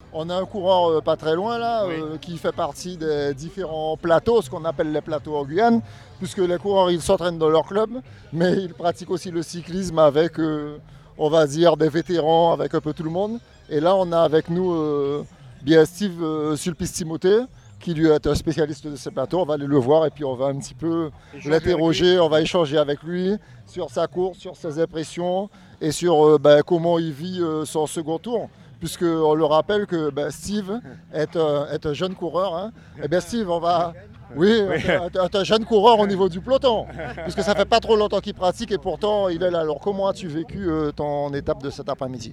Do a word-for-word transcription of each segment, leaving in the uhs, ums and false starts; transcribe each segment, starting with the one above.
On a un coureur euh, pas très loin là, Oui. euh, qui fait partie des différents plateaux, ce qu'on appelle les plateaux en Guyane, puisque les coureurs ils s'entraînent dans leur club, mais ils pratiquent aussi le cyclisme avec, euh, on va dire, des vétérans, avec un peu tout le monde. Et là on a avec nous euh, bien Steve euh, Sulpice-Timothée, qui lui est un spécialiste de ces plateaux. On va aller le voir et puis on va un petit peu Échanger l'interroger, on va échanger avec lui sur sa course, sur ses impressions et sur euh, ben, comment il vit euh, son second tour. Puisqu'on le rappelle que ben, Steve est un, est un jeune coureur. Hein. Eh bien Steve, on va... Oui, est un jeune coureur au niveau du peloton, puisque ça fait pas trop longtemps qu'il pratique et pourtant il est là. Alors comment as-tu vécu euh, ton étape de cet après-midi?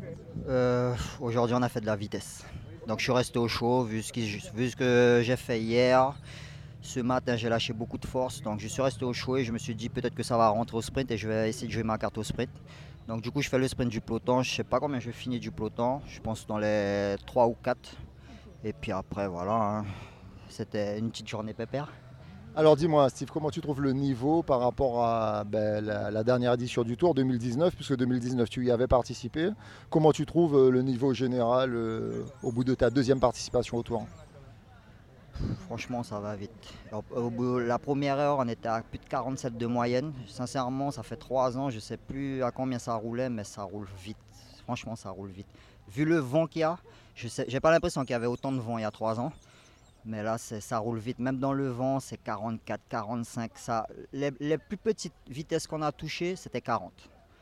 Euh, Aujourd'hui, on a fait de la vitesse. Donc, je suis resté au chaud, vu ce, qui, vu ce que j'ai fait hier. Ce matin, j'ai lâché beaucoup de force. Donc, je suis resté au chaud et je me suis dit peut-être que ça va rentrer au sprint et je vais essayer de jouer ma carte au sprint. Donc, du coup, je fais le sprint du peloton. Je ne sais pas combien je vais finir du peloton. Je pense dans les trois ou quatre. Et puis après, voilà. Hein. C'était une petite journée pépère. Alors dis-moi Steve, comment tu trouves le niveau par rapport à ben, la, la dernière édition du Tour deux mille dix-neuf, puisque deux mille dix-neuf tu y avais participé. Comment tu trouves euh, le niveau général euh, au bout de ta deuxième participation au Tour? Franchement, ça va vite. Alors, au bout, la première heure, on était à plus de quarante-sept de moyenne. Sincèrement, ça fait trois ans, je ne sais plus à combien ça roulait, mais ça roule vite. Franchement, ça roule vite. Vu le vent qu'il y a, je n'ai pas l'impression qu'il y avait autant de vent il y a trois ans. Mais là, ça roule vite. Même dans le vent, c'est quarante-quatre, quarante-cinq. Ça, les, les plus petites vitesses qu'on a touchées, c'était quarante.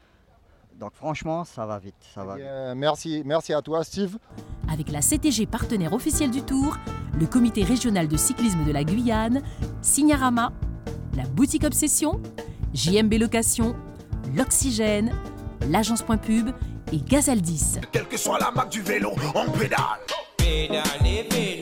Donc franchement, ça va vite. Ça va Eh vite. bien, merci, merci à toi Steve. Avec la C T G partenaire officielle du Tour, le comité régional de cyclisme de la Guyane, Signarama, la boutique Obsession, J M B Location, l'Oxygène, l'agence Point Pub et Gazaldis. Quelle que soit la marque du vélo, on pédale. Pédale, pédale.